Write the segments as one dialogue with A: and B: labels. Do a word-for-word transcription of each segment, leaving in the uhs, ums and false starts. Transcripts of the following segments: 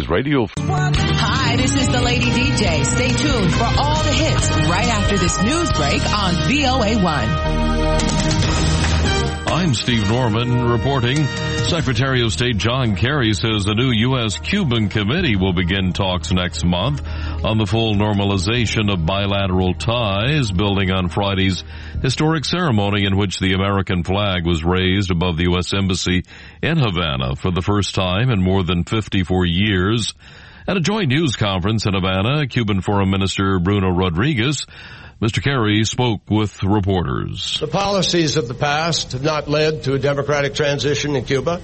A: News Radio.
B: Hi, this is the Lady D J. Stay tuned for all the hits right after this news break on V O A one.
C: I'm Steve Norman reporting. Secretary of State John Kerry says a new U S Cuban committee will begin talks next month on the full normalization of bilateral ties, building on Friday's historic ceremony in which the American flag was raised above the U S Embassy in Havana for the first time in more than fifty-four years. At a joint news conference in Havana, Cuban Foreign Minister Bruno Rodriguez, Mister Kerry spoke with reporters.
D: The policies of the past have not led to a democratic transition in Cuba.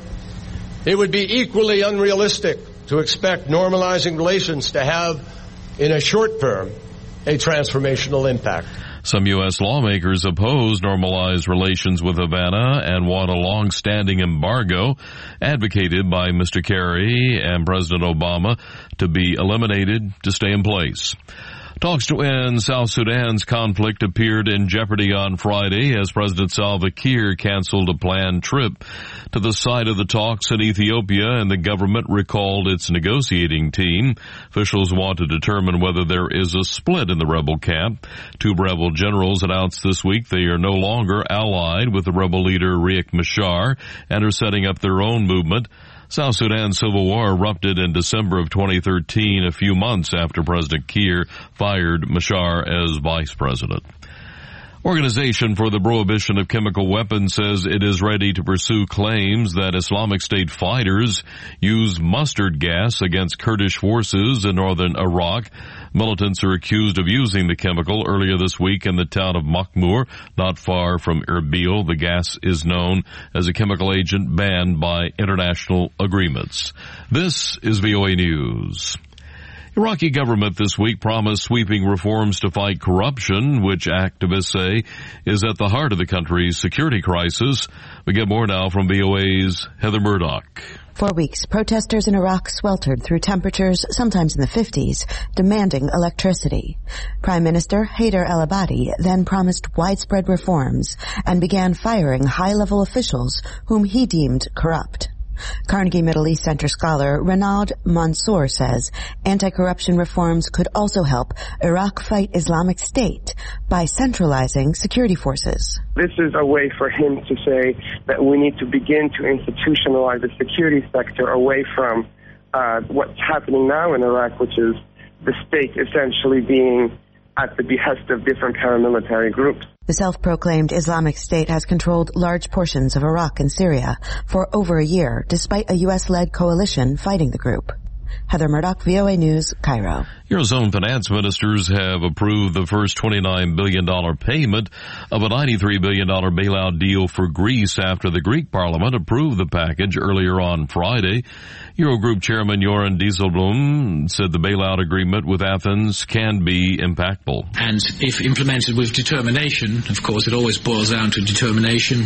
D: It would be equally unrealistic to expect normalizing relations to have, in a short term, a transformational impact.
C: Some U S lawmakers oppose normalized relations with Havana and want a long-standing embargo advocated by Mister Kerry and President Obama to be eliminated to stay in place. Talks to end South Sudan's conflict appeared in jeopardy on Friday as President Salva Kiir canceled a planned trip to the site of the talks in Ethiopia, and the government recalled its negotiating team. Officials want to determine whether there is a split in the rebel camp. Two rebel generals announced this week they are no longer allied with the rebel leader Riek Machar and are setting up their own movement. South Sudan's civil war erupted in December of twenty thirteen, a few months after President Kiir fired Machar as vice president. Organization for the Prohibition of Chemical Weapons says it is ready to pursue claims that Islamic State fighters used mustard gas against Kurdish forces in northern Iraq. Militants are accused of using the chemical earlier this week in the town of Makhmur, not far from Erbil. The gas is known as a chemical agent banned by international agreements. This is V O A News. Iraqi government this week promised sweeping reforms to fight corruption, which activists say is at the heart of the country's security crisis. We get more now from V O A's Heather Murdoch.
E: For weeks, protesters in Iraq sweltered through temperatures, sometimes in the fifties, demanding electricity. Prime Minister Haider al-Abadi then promised widespread reforms and began firing high-level officials whom he deemed corrupt. Carnegie Middle East Center scholar Renaud Mansour says anti-corruption reforms could also help Iraq fight Islamic State by centralizing security forces.
F: This is a way for him to say that we need to begin to institutionalize the security sector away from uh, what's happening now in Iraq, which is the state essentially being at the behest of different paramilitary groups.
E: The self-proclaimed Islamic State has controlled large portions of Iraq and Syria for over a year, despite a U S-led coalition fighting the group. Heather Murdoch, V O A News, Cairo.
C: Eurozone finance ministers have approved the first twenty-nine billion dollars payment of a ninety-three billion dollars bailout deal for Greece after the Greek parliament approved the package earlier on Friday. Eurogroup Chairman Göran Dijsselbloem said the bailout agreement with Athens can be impactful.
G: And if implemented with determination, of course it always boils down to determination,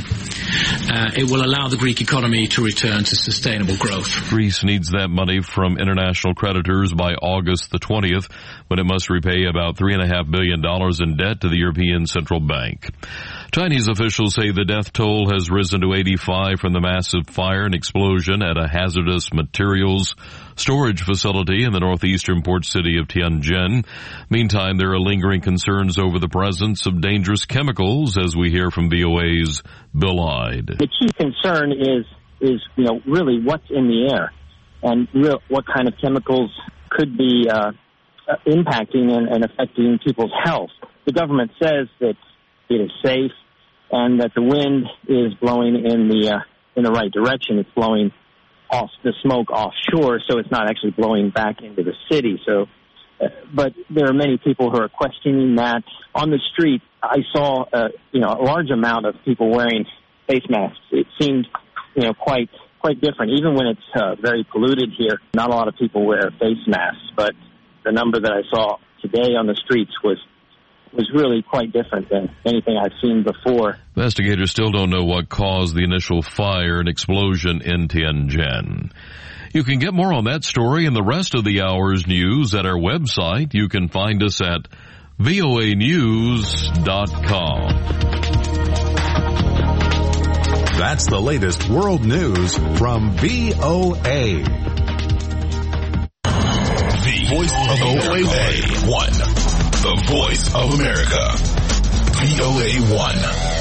G: uh, it will allow the Greek economy to return to sustainable growth.
C: Greece needs that money from international creditors by August the twentieth, when it must repay about three point five billion dollars in debt to the European Central Bank. Chinese officials say the death toll has risen to eighty-five from the massive fire and explosion at a hazardous materials storage facility in the northeastern port city of Tianjin. Meantime, there are lingering concerns over the presence of dangerous chemicals, as we hear from V O A's Bill Ide.
H: The key concern is, is you know, really what's in the air and real, what kind of chemicals could be uh, impacting and, and affecting people's health. The government says that it is safe and that the wind is blowing in the uh, in the right direction. It's blowing off the smoke offshore, so it's not actually blowing back into the city. So, uh, but there are many people who are questioning that. On the street, I saw uh, you know a large amount of people wearing face masks. It seemed you know quite quite different, even when it's uh, very polluted here. Not a lot of people wear face masks, but the number that I saw today on the streets was was really quite different than anything I've seen before.
C: Investigators still don't know what caused the initial fire and explosion in Tianjin. You can get more on that story and the rest of the hour's news at our website. You can find us at V O A news dot com.
I: That's the latest world news from V O A.
A: voice of V O A one. The voice of America. V O A one.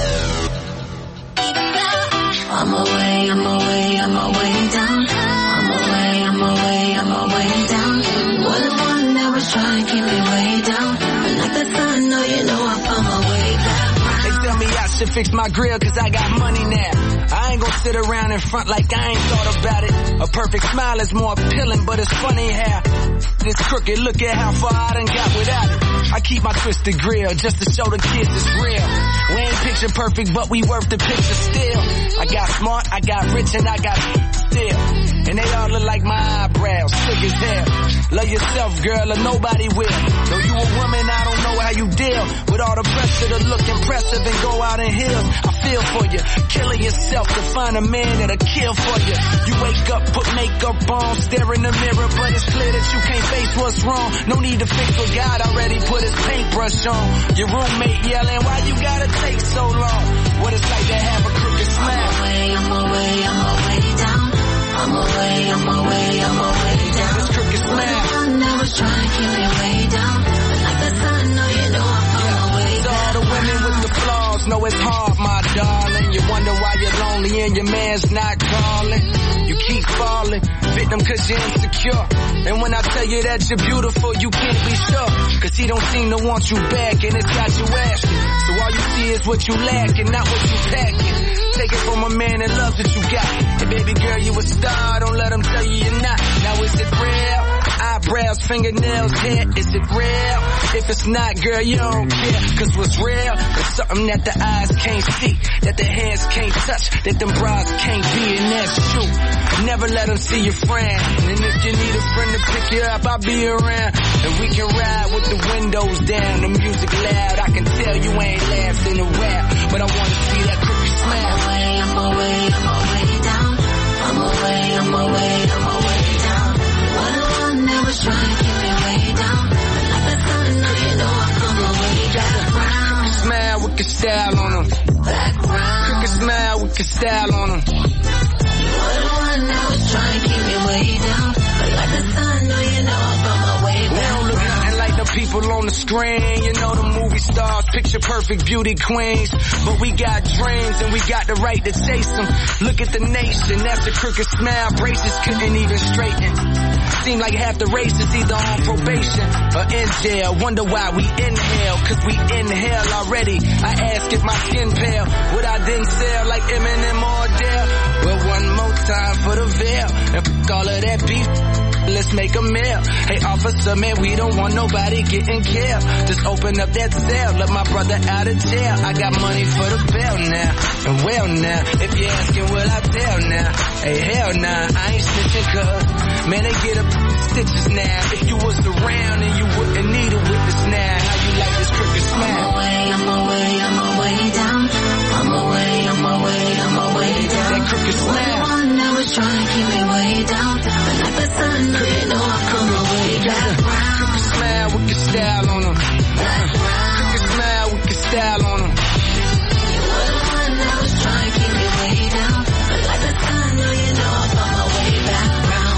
I: I'm away, I'm away, I'm away down. I'm away, I'm away, I'm away down. Was the one that was trying to keep me way down. But like the sun, no, you know I found my way back.
J: They tell me I should fix my grill cause I got money now. I ain't gonna sit around in front like I ain't thought about it. A perfect smile is more appealing, but it's funny how this crooked, look at how far I done got without it. I keep my twisted grill just to show the kids it's real. We ain't picture perfect, but we worth the picture still. I got smart, I got rich, and I got still. And they all look like my eyebrows, thick as hell. Love yourself, girl, or nobody will. Though you a woman, I don't know how you deal with all the pressure to look impressive and go out in heels. I feel for you, killing yourself to find a man that'll kill for you. You wake up, put makeup on, stare in the mirror, but it's clear that you can't face what's wrong. No need to fix what God already put his paintbrush on. Your roommate yelling, why you gotta take so long? What it's like to have a crooked smile.
I: I'm away, I'm away, I'm away down. I'm away, I'm away, I'm away down.
J: This crooked smile.
I: One that was trying to keep me way down. But like the sun, no, you know I found my way
J: So
I: back.
J: all the women with the flaws know it's hard, my darling. You wonder why you're lonely and your man's not calling. You keep falling, victim cause you're insecure. And when I tell you that you're beautiful, you can't be sure. Cause he don't seem to want you back and it's got you asking. So all you see is what you lack and not what you packing. Take it from a man that loves what you got. Hey baby girl, you a star, don't let him tell you you're not. Now is it real? Eyebrows, fingernails, hair, is it real? If it's not, girl, you don't care. Cause what's real is something that the eyes can't see, that the hands can't touch, that them bras can't be, and that's true. Never let them see your friend. And if you need a friend to pick you up, I'll be around. And we can ride with the windows down, the music loud. I can tell you ain't laughed in a while, but I wanna see that crooked smile.
I: I'm away, I'm away, I'm away down. I'm away, I'm away, I'm away down. Was the one that was trying to keep me way down. But like the sun, no, you know I found my way back.
J: Smile with your style on them.
I: Background.
J: Crooked smile with your style on them.
I: You're the one that was trying to keep me way down. But like the sun, no, you know I found my way
J: We
I: back.
J: don't look nothing like the people on the screen. You know the movie stars, picture perfect beauty queens. But we got dreams and we got the right to chase them. Look at the nation, that's a crooked smile. Braces couldn't even straighten. Seem like half the race is either on probation or in jail. Wonder why we inhale, cause we inhale already. I ask if my skin pale, would I then sell like Eminem or Adele? Well, one more time for the veil, and f*** all of that beef, let's make a meal. Hey officer, man, we don't want nobody getting killed. Just open up that cell, let my brother out of jail. I got money for the bail now, and well now, if you're asking will I tell now? Hey hell nah, I ain't snitching cause, man they get up stitches now. If you was around and you wouldn't need a witness now. How you like this crooked smile?
I: I'm away, I'm away, I'm away down. I'm away, I'm away, I'm away down.
J: That crooked smile.
I: Was the one that was trying to keep me way down. But like the sun, no, you know I found my way back.
J: Crooked smile with your style on them. Crooked smile with your style on them.
I: You were the one that was trying to keep me way down. But like the sun, no, you know I found my way back round.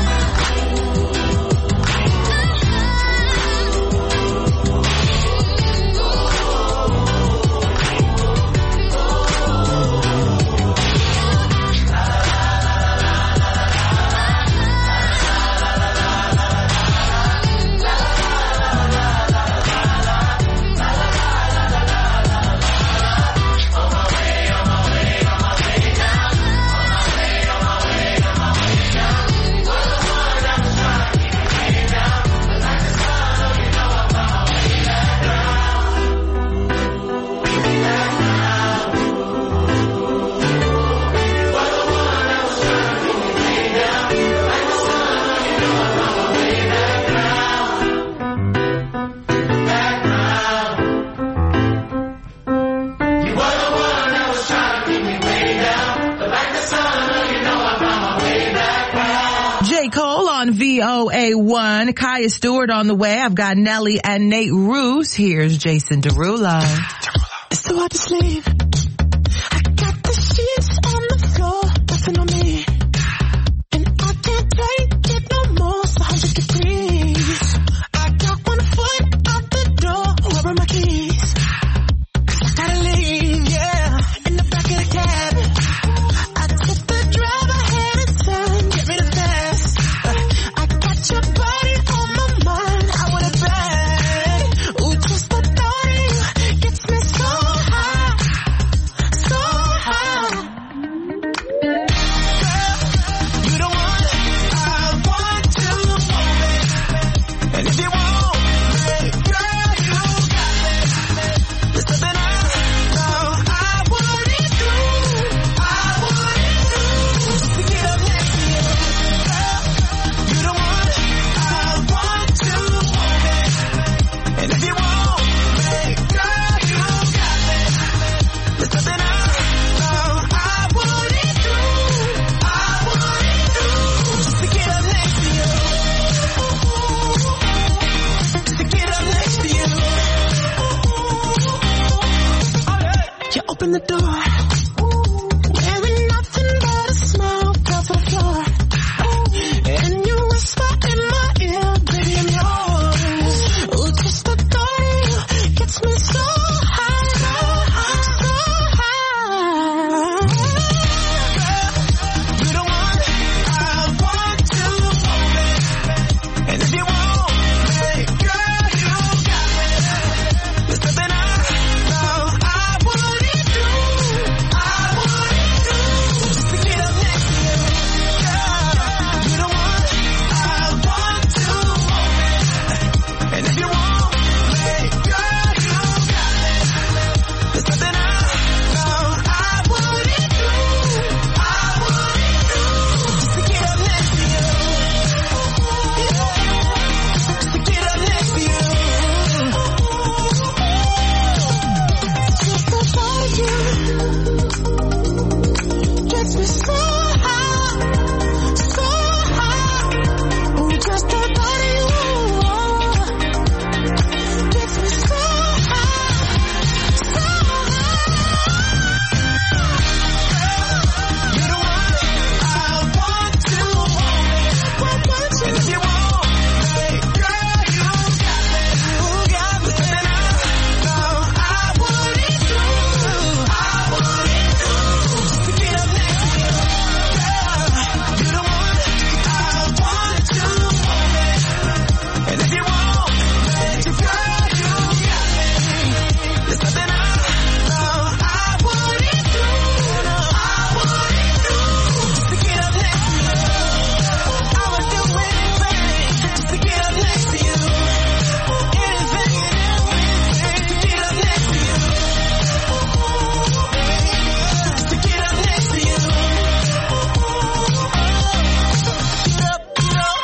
B: V O A one. Kaya Stewart on the way. I've got Nelly and Nate Roos. Here's Jason Derulo.
K: It's so hard to sleep. I got the sheets on the floor, nothing on me. And I can't take it no more, it's one hundred degrees. open the door. Wearing nothing but a smile across the floor. And you whisper in my ear, baby, I'm yours. Ooh, just the thought of you gets me so high, so high. You're the one I want to hold me. And if you want me, girl, you got me. There's nothing I know I wouldn't do, I wouldn't do, just to get up next to you. Girl, you're the one I want to hold me. And if you want me, girl, you got me. There's nothing I know I wouldn't do, I wouldn't do, just to get up next to you. Just to get up next to you. Just the thought of you gets me so high, so high. Ooh, just the thought of you gets me so high, so high. You're the one I want to hold me. And if you want me, girl, you got me. You got me. There's nothing I know I wouldn't do, I wouldn't do, just to get up next to you. Girl, you're the one I want to hold me. And if you want me, girl, you got me. There's nothing I know I wouldn't do, I wouldn't do, just to get up next to you. I would do anything just to get up next to you. Anything and everything to get up next to you. Just to get up next to you. Get up, get up.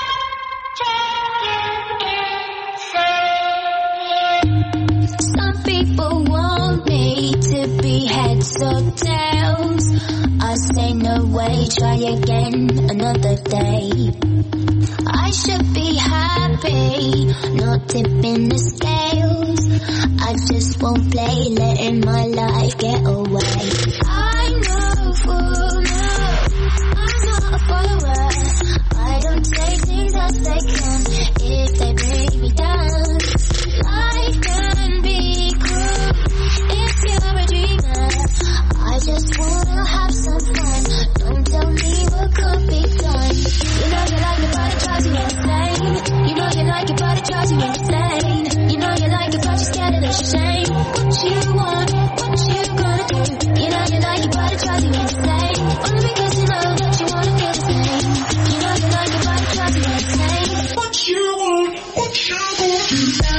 I: Some people want me to be heads or tails. I say no way, try again another day. I should be happy, not tipping the scales. I just won't play, letting my life get away. I know for now, I'm not a follower. I don't take things as they come if they bring me down. Life can be cruel if you're a dreamer. I just wanna have some fun. Don't tell me what could be done. You know you like it, but it drives you insane. You know you like it, but it drives you insane. You know you like it, but you're scared of the shame. What you want, what you gonna do? You know you like it, but it drives you insane. Only because you know that you wanna feel the same. You know you like it, but it drives you insane.
K: What you want, what you gonna do?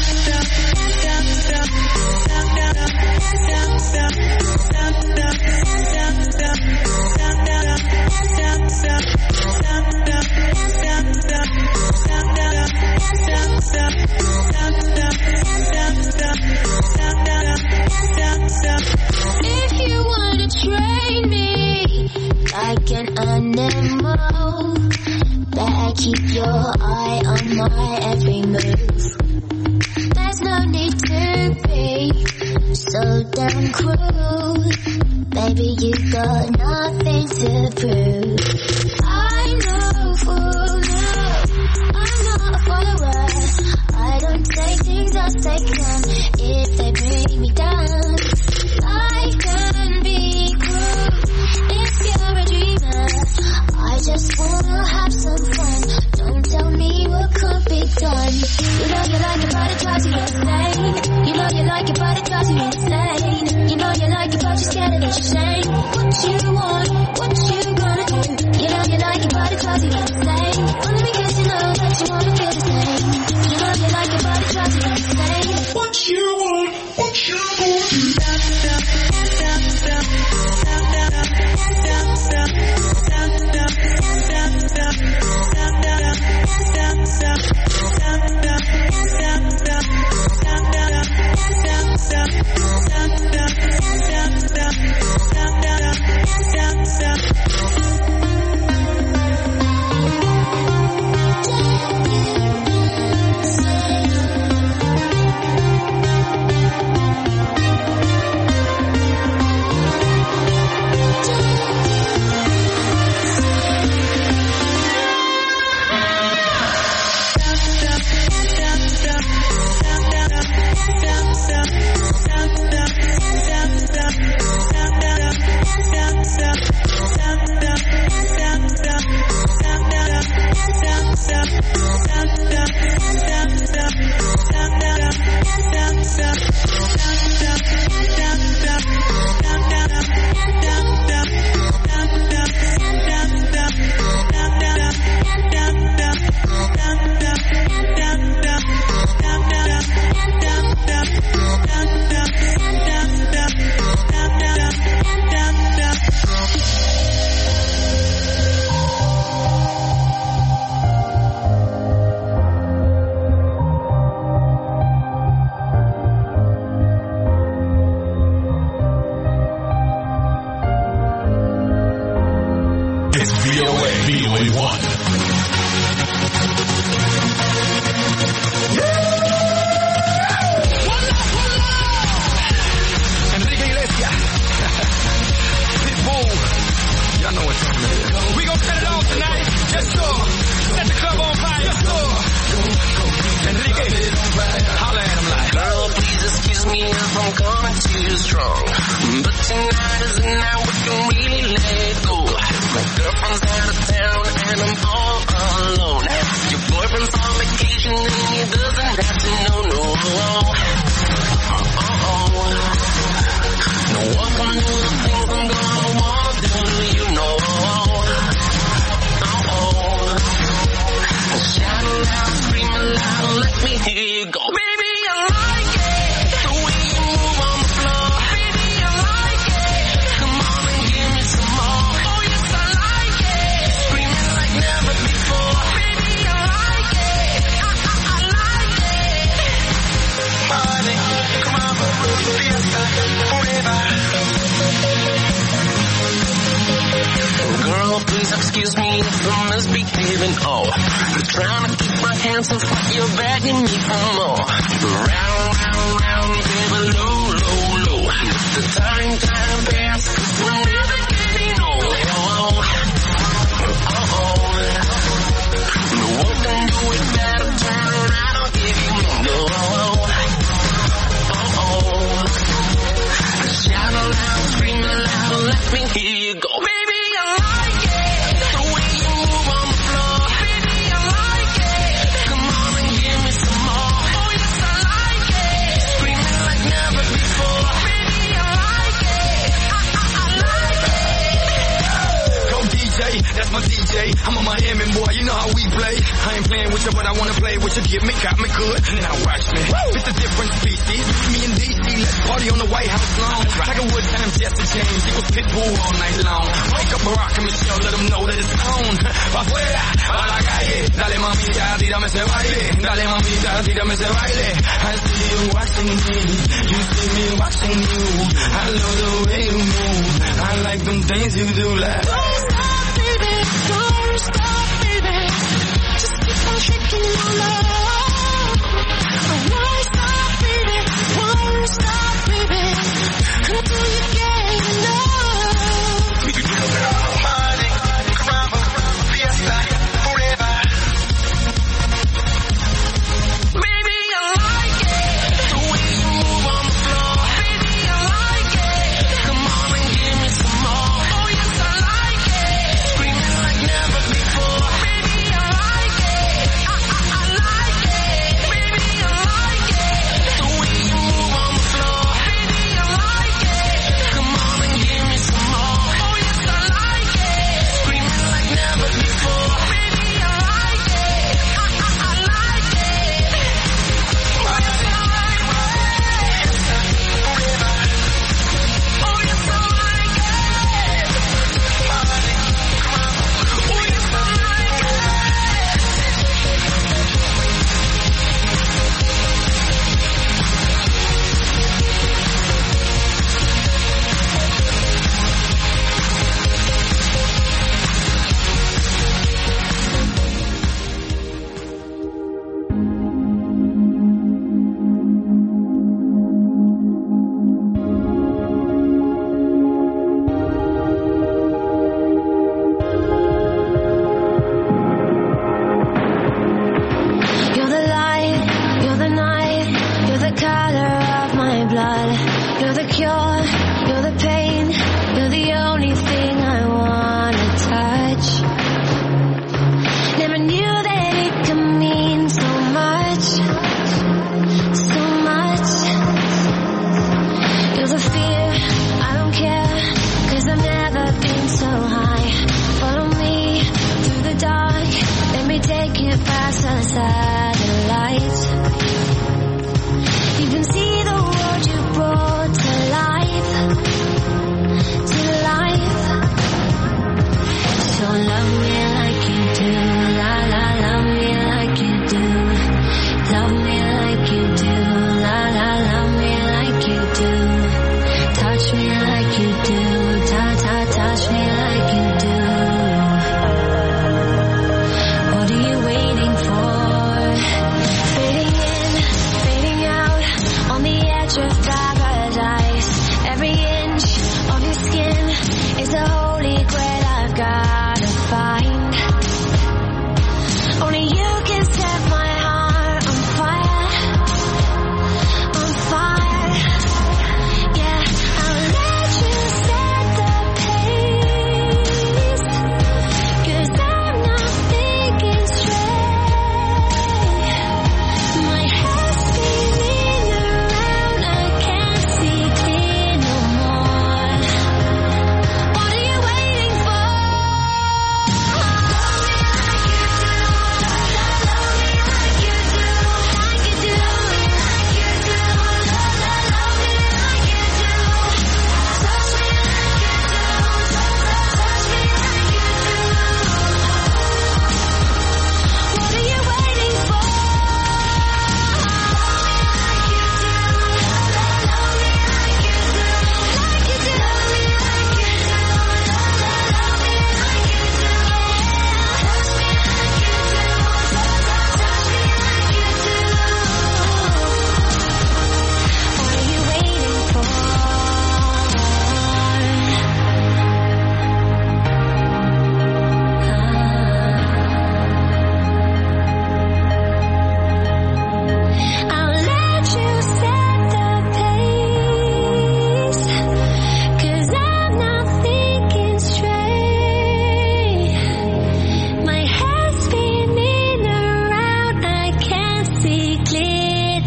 I: If you wanna train me like an animal, better keep your eye on my every move. There's no need to be so damn cruel. Baby, you got nothing to prove. I know for now, I'm not a follower. I don't take things as they come if they bring me down. Life can be cruel if you're a dreamer. I just wanna have some fun. Don't tell me what could be done. You know you like it, but it drives you insane. You know you like it, but it drives you insane. You know you like it, but you're scared of the shame. What you want, what you gonna do? You know you like it, but it drives you insane. Only because you know that you wanna feel the same. You know you like it, but it drives you insane.
K: What you want, what you gonna do?
I: Stop.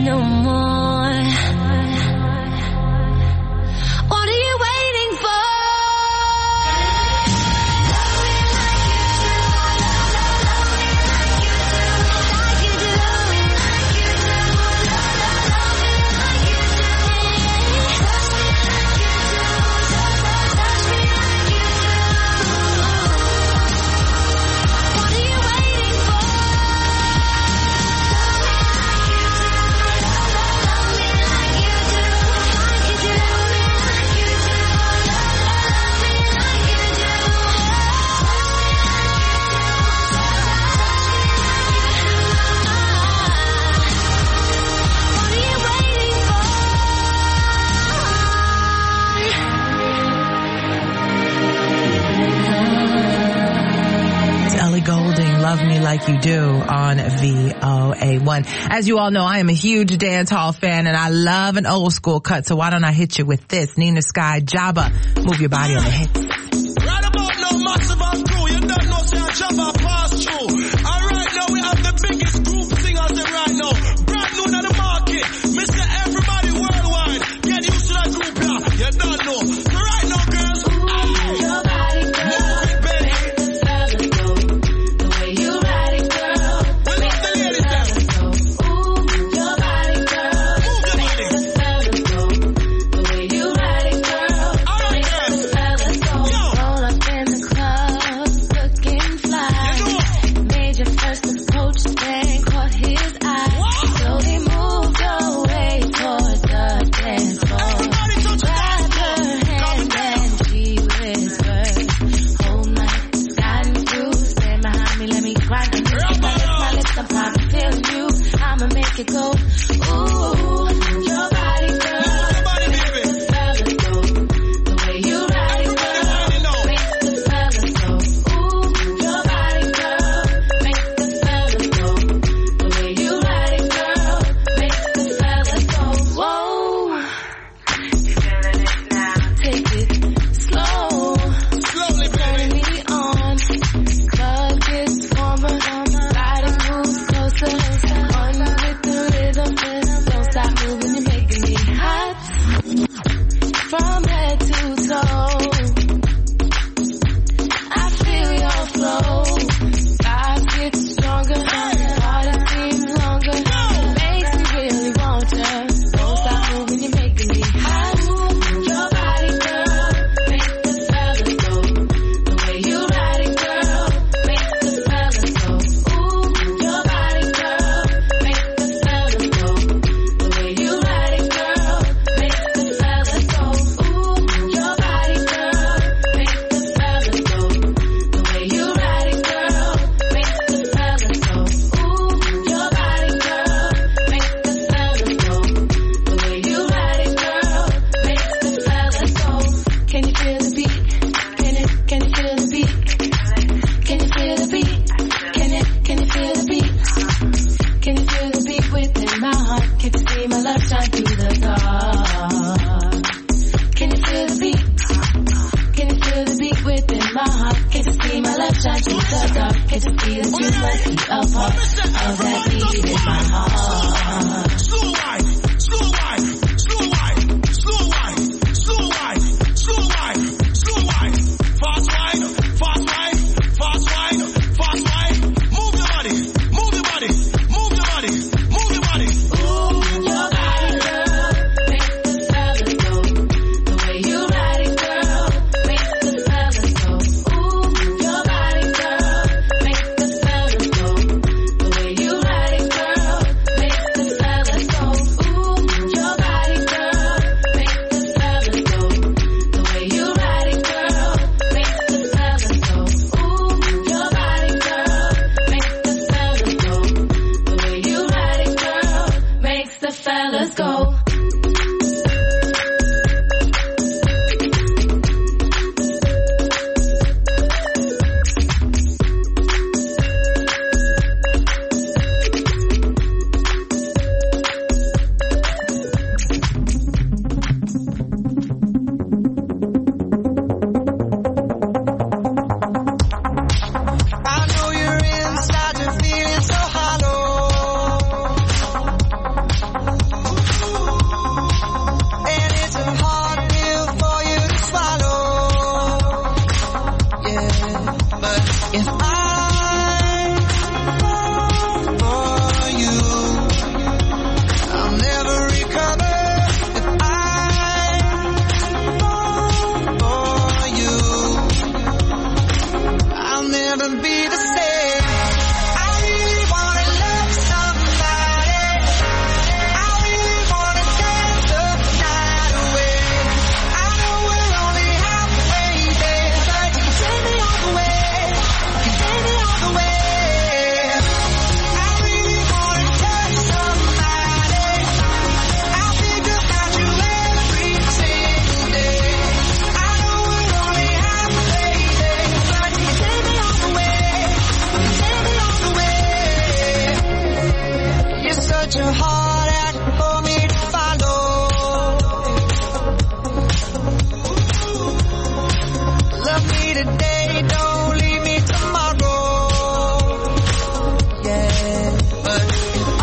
I: no more. What are you waiting for?
L: Love Me Like You Do on V O A one. As you all know, I am a huge dance hall fan and I love an old school cut, so why don't I hit you with this? Nina Sky, Jabba, Move Your Body on the hits.
K: Right about now, massive and crew, you don't know, say Jabba pass through. And right now we have the biggest group singers there right now. Brand new to the market, Mister Everybody Worldwide. Get used to that group now, you don't know. So right now, girls, move your body, girl. Move it, baby.
I: It go, ooh, your body, girl. Your body, baby. The fellas go. The way you ride it, girl. Makes the fellas go. Ooh, your body, girl. Makes the fellas go. The way you ride it, girl. Makes the fellas go. Whoa. You feeling it now? Take it slow. Slowly, baby. Turn me on. Club gets warmer. Body moves closer. Don't stop moving, you're making me hot. From head to toe, I feel your flow. Vibes get stronger, party seems longer. Makes me really want you. Don't stop moving, you're making me hot. Your body, girl, makes the fellas go. The way you ride it, girl, makes the fellas go. Ooh, your body, girl, makes the fellas go. The way you ride it, girl, makes the fellas go. Ooh, your body, girl, makes the fellas go. The way you ride it, girl, makes the fellas go. Ooh, your body, girl, makes the fellas go. The way you ride it, girl, makes the fellas go. Can you feel the beat? Can it? Can you feel the beat? Can you feel the beat? Can it? Can you feel the beat? Can you feel the beat within my heart? Can you see my love shine through the dark? Can you feel the beat? Can you feel the beat within my heart? Can you see my love shine through the dark? Can you see that you must be a part of that beat in my heart?
K: Slow wine, slow wine, slow wine, slow wine, slow wine, slow wine, slow wine. Fast wine, fast wine, fast wine, fast wine. Move your body, move your body, move your body, move your body.
I: Ooh, your body, girl, makes the fellas go. The way you ride it, girl, makes the fellas go. Ooh, your body, girl, makes the fellas go. The way you ride it, girl, makes
K: hard act for me to follow. Love me today, don't leave me tomorrow. Yeah, but I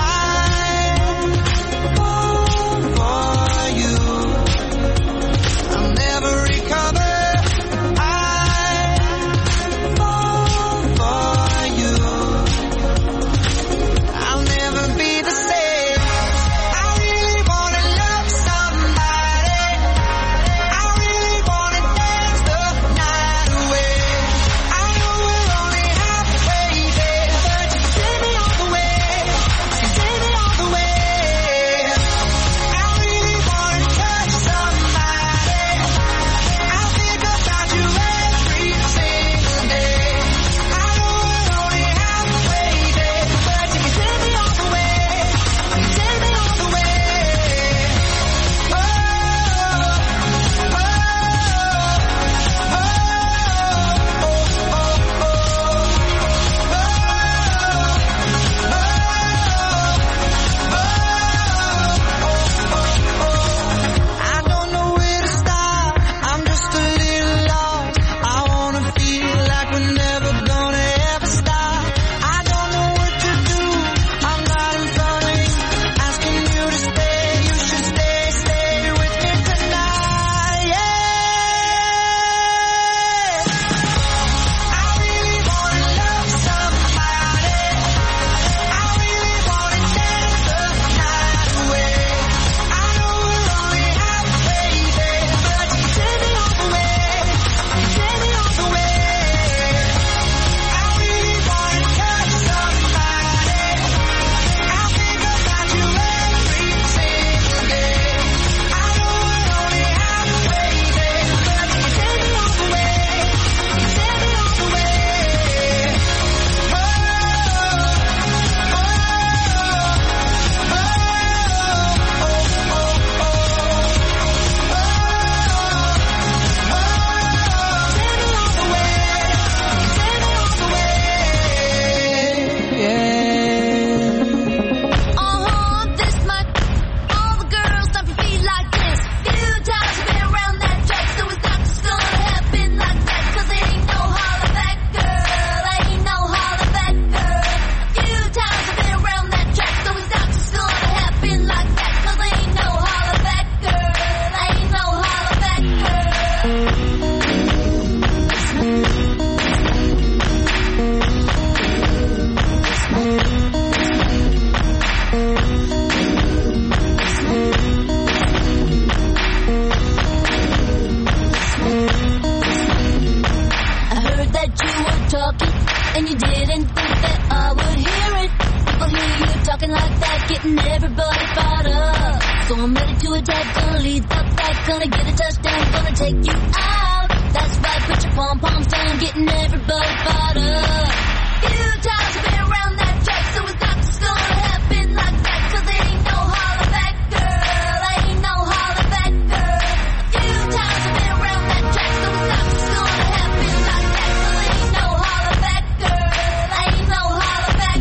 K: fall for you. I'll never recover. I fall for you. I'll never be the same. I really wanna love somebody. I really wanna dance the night away. I know we're only halfway there, but you take me all the way. You take me all the way. I really wanna touch somebody. I think about you every single day. I know we're only halfway there, but you can take me all the way. You take me all the way. Oh, oh, oh, I don't know where to start. I'm just a little lost. I wanna feel like we're never gonna ever stop. I don't know what to do. I'm not in front of you, asking you to stay. You should stay, stay with me tonight. Yeah. I really wanna love somebody. I really wanna dance the night away. I know we're only halfway there, but you take me all the way. You take me all the way. I really wanna touch somebody. I think about you every single day. I know we're only halfway there, but you take me all the way. You take me all the way. Oh, oh,
I: Uh-huh, this might all the girls stop your feet like this. Few times you've been around that track, so it's not just gonna happen like that. Cause it ain't no holler back, girl. Ain't no holler back, girl. Few times you've been around that track, so it's not just gonna happen like that. Cause it ain't no holler back, girl. Ain't no holler back, I heard that you were talking, and you didn't think that I would hear it. People hear you talking like that, getting everybody fired up. So I'm ready to attack, gonna lead the fight, gonna get a touchdown, gonna take you out. That's right, put your pom-poms down, getting everybody fired up. Few times you've been around that track, so it's not just gonna happen like that. Cause it ain't no holler back, girl. Ain't no holler back, girl. Few times you've been around that track, so it's not just gonna happen like that. Cause it ain't no holler back, girl. Ain't no holler back,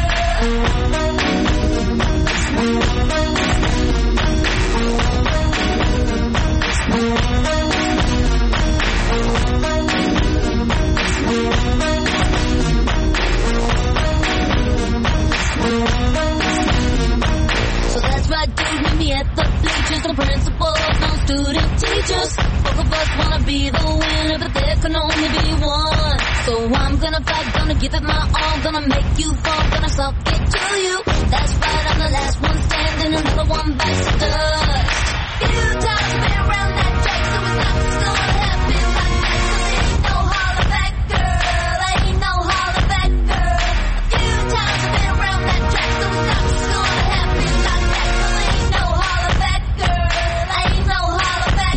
I: So that's right, dude, meet me at the bleachers. No principals, no student teachers. Both of us wanna be the winner, but there can only be one. So I'm gonna fight, gonna give it my all, gonna make you fall, gonna suck it to you. That's right, I'm the last one standing, another one bites the dust. Few times you've been around that track, so it's not just gonna happen like that. Cause it ain't no holler back, girl. Ain't no holler back, girl. Few times you've been around that track, so it's not just gonna happen like that. Cause it ain't no holler back, girl. Ain't no holler back,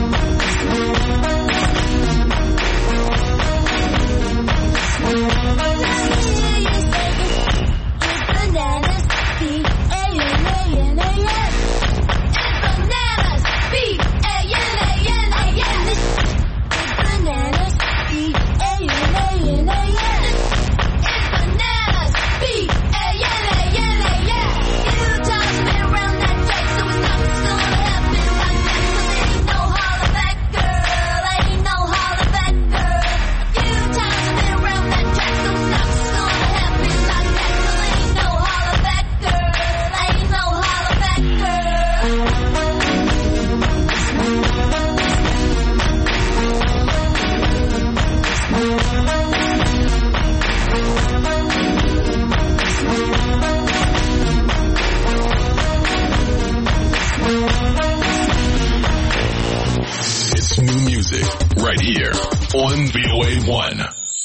I: girl.
A: New music right here on V O A one.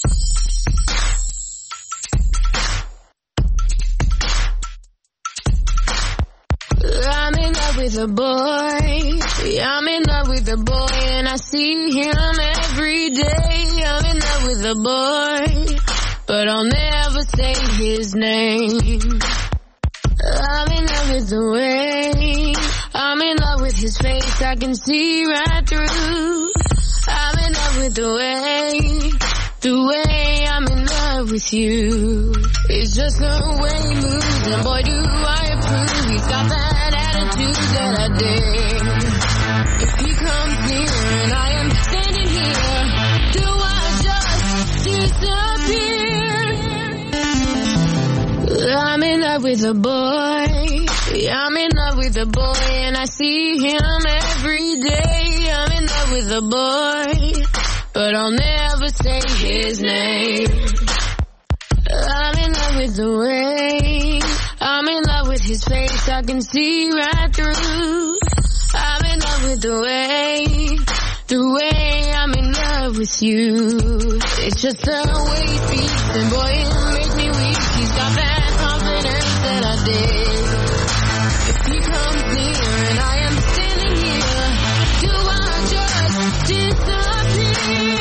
I: I'm in love with a boy. Yeah, I'm in love with a boy, and I see him every day. I'm in love with a boy, but I'll never say his name. I'm in love with the way, I'm in love with his face, I can see right through. I'm in love with the way, the way I'm in love with you. It's just the way he moves, and boy do I approve. He's got that attitude that I dig. If he comes near and I am standing here, do I just disappear? I'm in love with a boy. Yeah, I'm in love with a boy, and I see him every day. I'm in love with a boy, but I'll never say his name. I'm in love with the way, I'm in love with his face, I can see right through. I'm in love with the way, the way I'm in love with you. It's just the way he speaks, and boy it makes me weak. He's got that confidence that I dig. If he comes near and I am standing here, do I just disappear?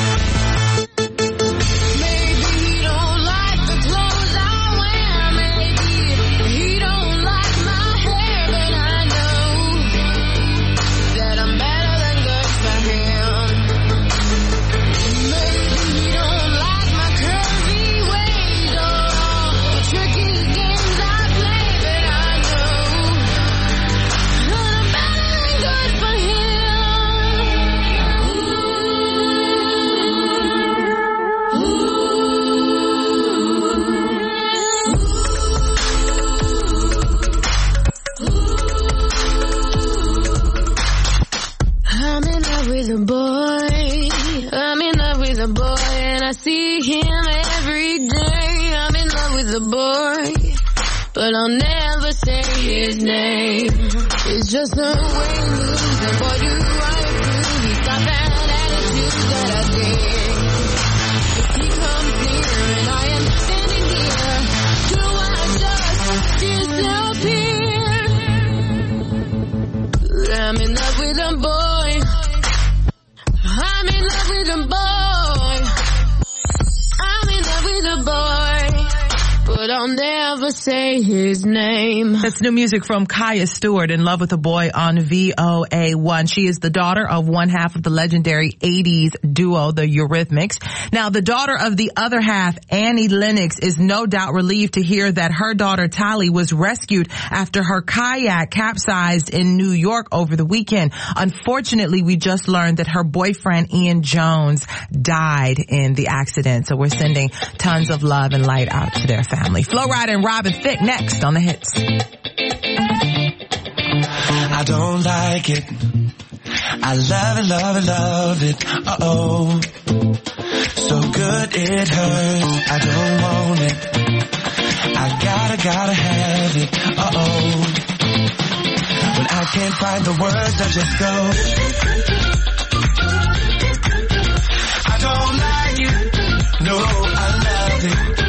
I: I see him every day. I'm in love with a boy, but I'll never say his name. It's just the way he moves, and boy do I approve. He's got that attitude that I dig. If he comes near and I am standing here, do I just disappear? I'm in love with a boy. I'm in love with a boy. I'm in love with a boy, but I'll never say his name.
L: That's new music from Kaya Stewart, In Love with a Boy, on V O A one. She is the daughter of one half of the legendary eighties duo, the Eurythmics. Now, the daughter of the other half, Annie Lennox, is no doubt relieved to hear that her daughter Tali was rescued after her kayak capsized in New York over the weekend. Unfortunately, we just learned that her boyfriend Ian Jones died in the accident. So we're sending tons of love and light out to their family. Flo Rida and Robin Thicke next on the hits.
K: I don't like it. I love it, love it, love it. Uh-oh. So good it hurts. I don't want it. I gotta, gotta have it. Uh-oh. When I can't find the words, I just go. I don't like it. No, I love it.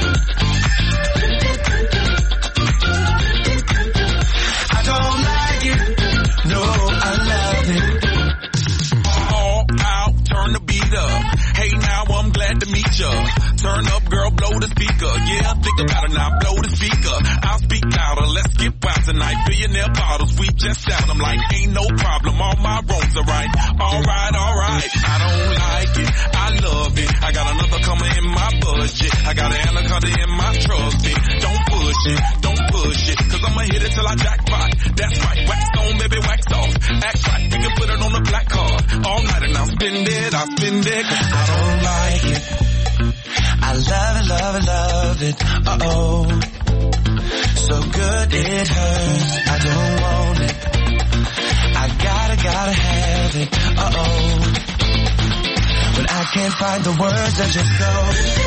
K: I don't like it. No, I love it.
M: All out, turn the beat up. Hey, now I'm glad to meet ya. Turn up, girl, blow the speaker. Yeah, think about it now, blow the speaker. I'll speak louder, let's get wild tonight. Billionaire bottles, we just down. I'm like, ain't no problem, all my wrongs are right. Alright, alright, I don't like it, I love it. I got another coming in my budget. I got an anaconda in my trusty. Don't push it, don't push it, cause I'ma hit it till I jackpot. That's right, wax on, baby, wax off. Act right, we can put it on the black card. All night and I'll spend it, I'll spend it.
K: I don't like it. I love it, love it, love it. Uh-oh. So good it hurts. I don't want it. I gotta, gotta have it. Uh-oh. When I can't find the words, I just go.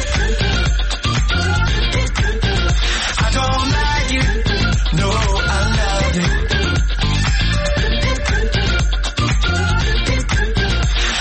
K: I don't like it. No, I love it.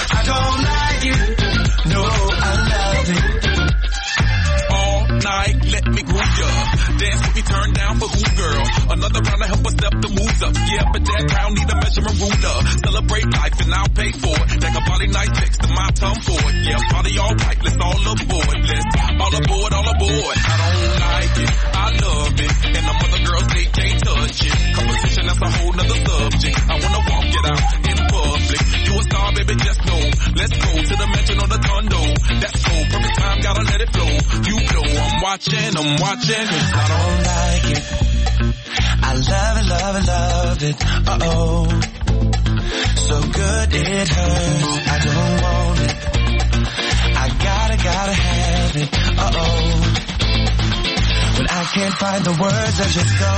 M: late night text to my Tom Ford. Yeah, party all right, let's all aboard. Let's all aboard, all aboard. I don't like it, I love it, and the mother girls, they can't touch it. Competition, that's a whole nother subject. I wanna walk it out in public. You a star, baby, just know. Let's go to the mansion or the condo. That's cool, perfect time, gotta let it flow. You know I'm watching, I'm watching.
K: I don't like it. I love it, love it, love it. Uh-oh. So good it hurts. I don't want it. I gotta, gotta have it. Uh-oh. When I can't find the words, I just go.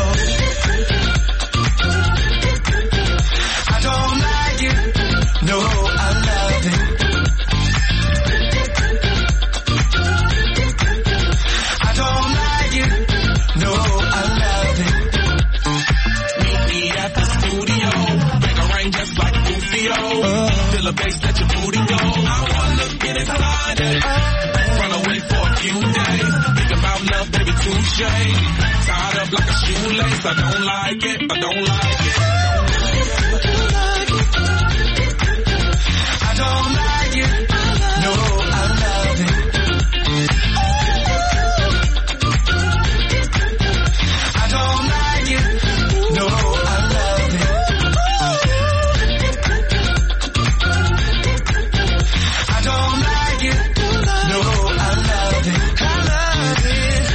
K: I don't like it. No, I love it. I don't like it. No, I love it.
M: Meet me at the studio. Bang a rain just like Rufio. Uh, Feel a bass, let your booty go. I wanna get inside it. Run away for a few days. Think about love, baby, touche. Tied up like a shoelace. I don't like it. I don't like it.
K: I don't like it. No, I love it. I don't like it. No, I love it. I don't like it. No, I love it. I love it.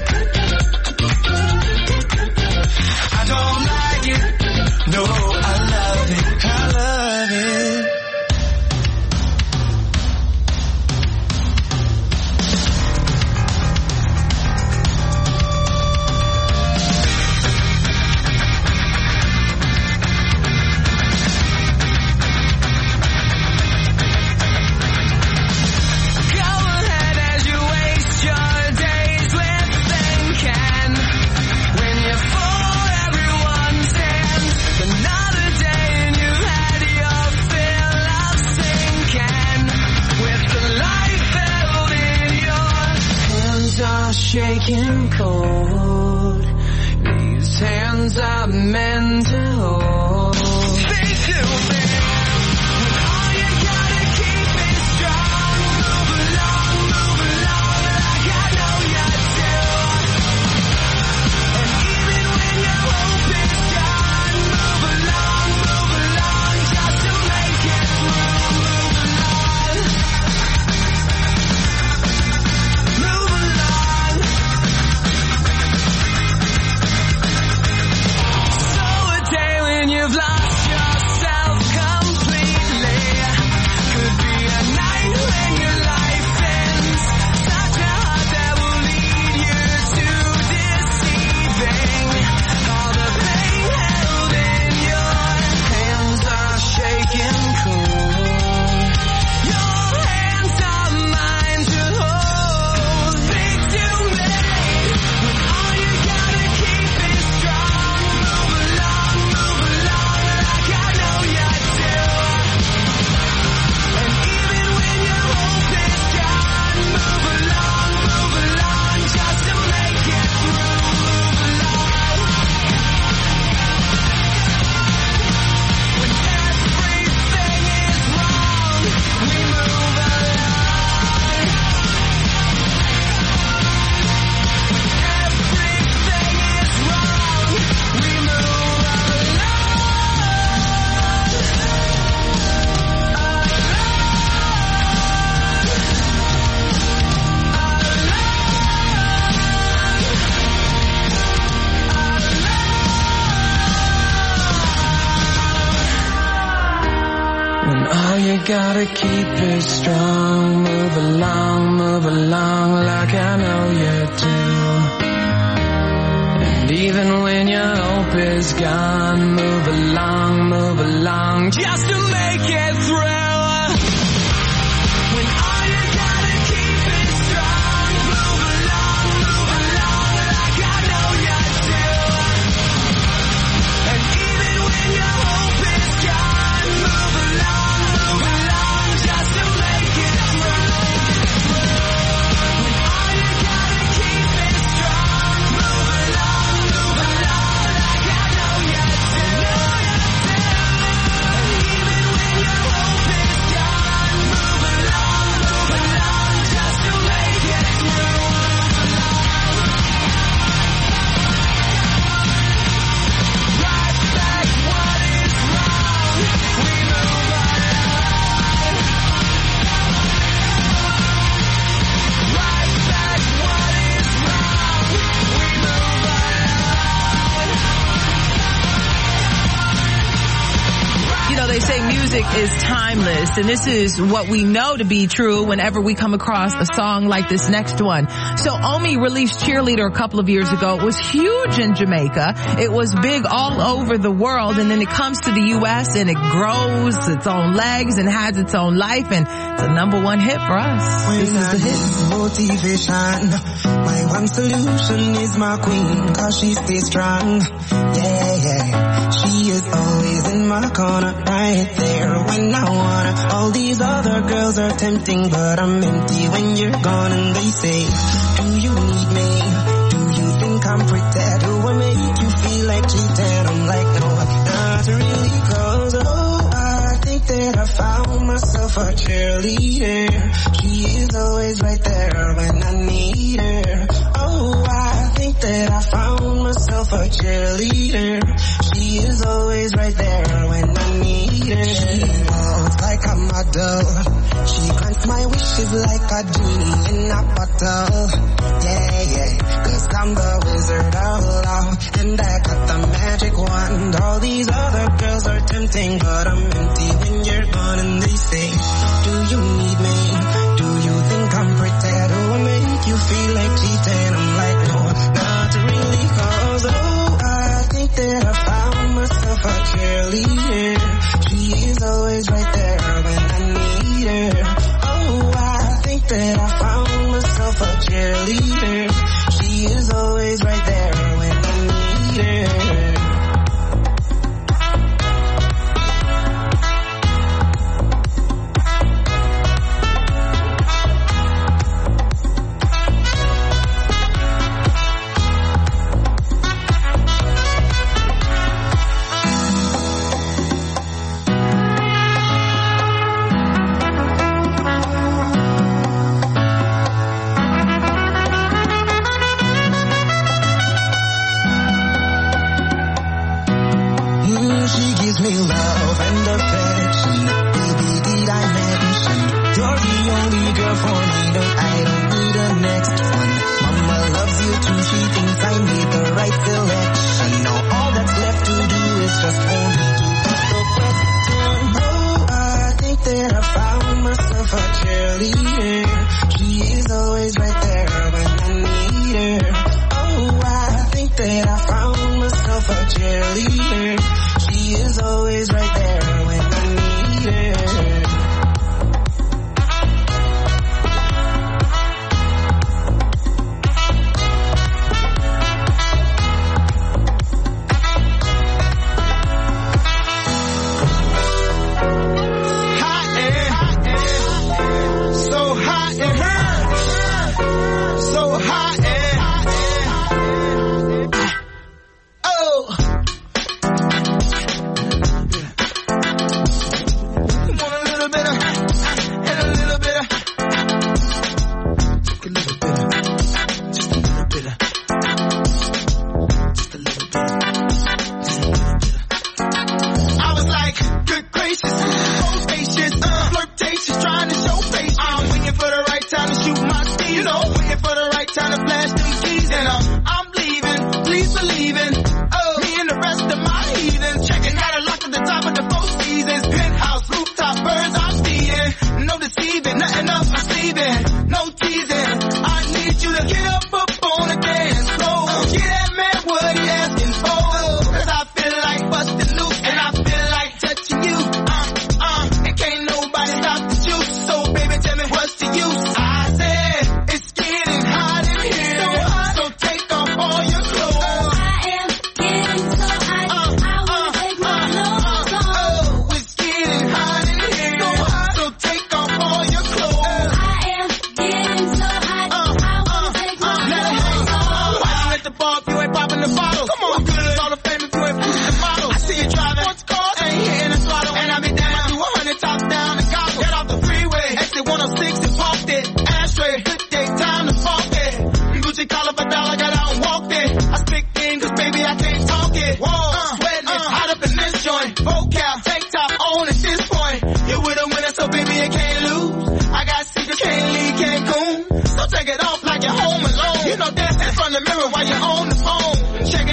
K: I don't like it. No, I love it. I love it.
J: Shaking cold. These hands are meant to hold. Stay tuned, baby. When all you gotta keep is strong. Move along, move along like I know you do. And even when your hope is gone, move along, move along just to make it through. Move along. Move along. You've lost yourself completely. Could be a night when your life ends. Such a heart that will lead you to deceiving. All the pain held in your hands are shaking cold. Your hands are mine to hold. Think too late when all you gotta keep is strong. Move along, move along like I know you do. And even when your hope is gone, move along, move along just to make it through. Move along. When everything is wrong, we move along. When everything is wrong, we move When all you gotta keep is strong, move along, move along like I know you do. And even when your hope is gone, move along, move along just to make it through. When all you gotta keep is strong, move along, move along like I know you do. And even when your hope is gone, move along, move along just to make it through. When all you gotta keep is strong, move along, move along like I know you do. And even when your hope
L: is timeless, and this is what we know to be true whenever we come across a song like this next one. So Omi released Cheerleader a couple of years ago. It was huge in Jamaica. It was big all over the world, and then it comes to the U S and it grows its own legs and has its own life, and it's a number one hit for us.
K: When
L: this is the hit.
K: Motivation, my one solution is my queen, cause she stays strong. Yeah, yeah, she is always in my corner, right there when I wanna. All these other girls are tempting, but I'm empty when you're gone. And they say, do you need me? Do you think I'm pretty? Do I make you feel like cheating? I'm like, no, not really, cause oh, I think that I found myself a cheerleader. She is always right there when I need her. Oh, I think that I found myself a cheerleader. She is always right there when I need her. She walks like a model. She grants my wishes like a genie in a bottle. Yeah, yeah, cause I'm the wizard of love, and I got the magic wand. All these other girls are tempting, but I'm empty when you're gone. And they say, do you need me? Do you think I'm pretty? Do I make you feel like cheating? I'm like, no, not really, cause oh, I think that I found myself a cheerleader. She is always right there when I need her. Oh, I think that I found myself a cheerleader. She is always right there when I need her.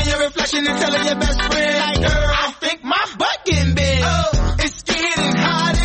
K: And telling your best friend, like, girl, I think my butt getting big. Oh, it's getting hot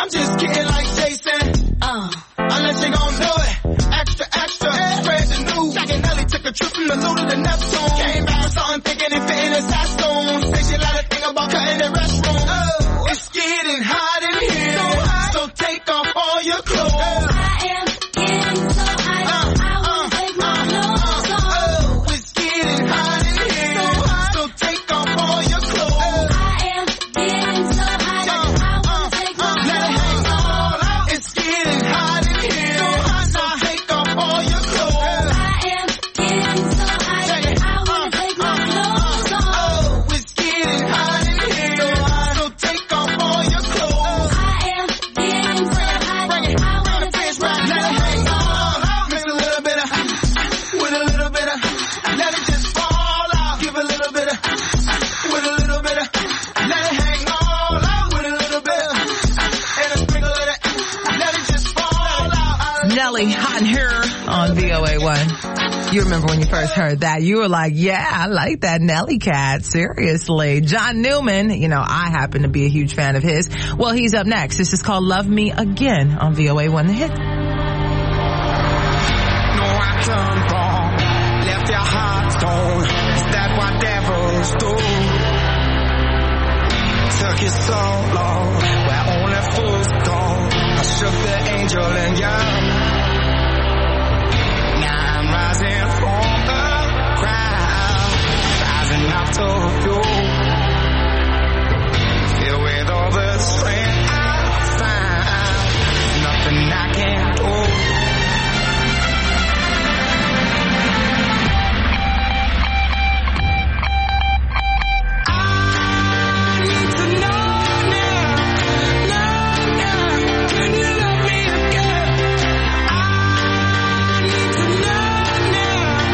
K: I'm just kidding like Jason. Uh, unless you gon' do it. Extra, extra. Yeah. Spread the news. Jack and Nelly took a trip from the Lou to the Neptune. Came back with something thinking it fit in his costume. Say she let her think about cutting the restroom. Oh, it's getting hot in here. So hot. So take off all your clothes. Oh.
I: I am getting so hot. Uh, I wanna uh, take my uh, clothes uh, off.
K: Oh, it's getting hot in here. So hot. So take off all your clothes. Oh.
I: I am getting so hot. Uh, I wanna uh, take my uh, clothes off.
K: It's getting hot in here. So hot. So take off all your clothes.
I: I am getting so hot. I wanna take my clothes off.
K: Oh, it's getting hot in here. So hot. So take off all your clothes.
I: I am getting so hot.
K: Bring it.
I: I wanna take my
K: Let it hang
I: clothes
K: all
I: off.
K: out. Mix a little bit of, with a little bit of, let it just fall out. Give a little bit of, with a little bit of, let it hang all out. With a little bit of, and a sprinkle of it, let it just fall out.
L: Nelly, Hot in Here on V O A one. You remember when you first heard that, you were like, yeah, I like that Nelly cat. Seriously. John Newman, you know, I happen to be a huge fan of his. Well, he's up next. This is called Love Me Again on V O A one The Hit.
J: No, I turned wrong, left your heart stone. Is that what devils do? Took you so long, where only fools go. I shook the angel in you. Now I'm rising from the crowd, rising up to you. Filled with all the strength I found, nothing I can't do.
K: Now